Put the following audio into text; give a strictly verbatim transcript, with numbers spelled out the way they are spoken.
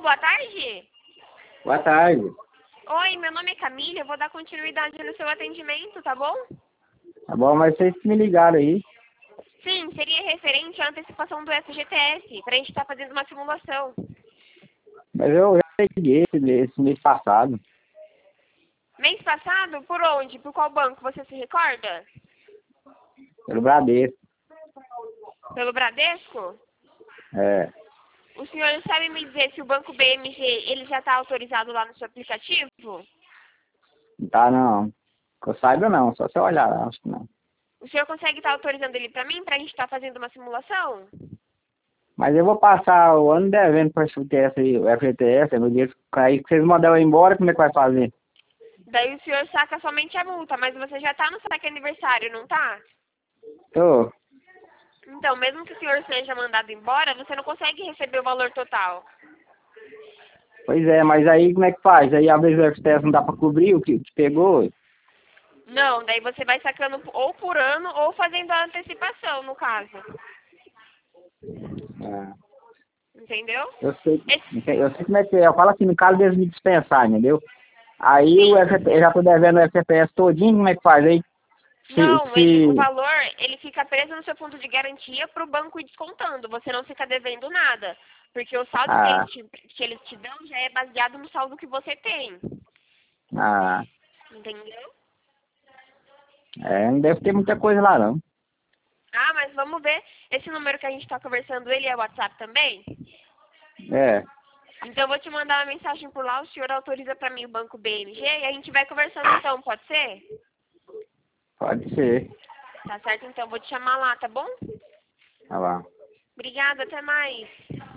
boa tarde. Boa tarde. Oi, meu nome é Camila, eu vou dar continuidade no seu atendimento, tá bom? Tá bom, mas vocês que me ligaram aí. Sim, seria referente à antecipação do F G T S, pra gente estar fazendo uma simulação. Mas eu já liguei esse, esse mês passado. Mês passado, por onde? Por qual banco, você se recorda? Pelo Bradesco. Pelo Bradesco? É. O senhor sabe me dizer se o banco B M G ele já está autorizado lá no seu aplicativo? Não tá não. Que eu saiba não, só se eu olhar, acho que não. O senhor consegue estar autorizando ele para mim, para a gente estar fazendo uma simulação? Mas eu vou passar o ano devendo para esse T S aí, o F G T S, no dia que cair, que vocês mandarem eu embora, como é que vai fazer? Daí o senhor saca somente a multa, mas você já está no saque aniversário, não tá? Tô. Então, mesmo que o senhor seja mandado embora, você não consegue receber o valor total. Pois é, mas aí como é que faz? Aí às vezes o F G T S não dá para cobrir o que, o que pegou? Não, daí você vai sacando ou por ano ou fazendo a antecipação, no caso. É. Entendeu? Eu sei, Esse... eu sei como é que é. Eu falo assim, no caso deles me dispensar, entendeu? Aí o Sim. F G T S, eu já tô devendo o F G T S todinho, como é que faz? Aí se, Não, ele, o se... valor, ele fica preso no seu fundo de garantia para o banco ir descontando. Você não fica devendo nada. Porque o saldo que Ah, eles, te, que eles te dão já é baseado no saldo que você tem. ah, Entendeu? é, não deve ter muita coisa lá não. Ah, mas vamos ver. Esse número que a gente está conversando, ele é WhatsApp também? É, Então eu vou te mandar uma mensagem por lá, o senhor autoriza para mim o banco B M G e a gente vai conversando então, pode ser? pode ser. Tá certo, então vou te chamar lá, tá bom? Tá lá. Obrigada, até mais.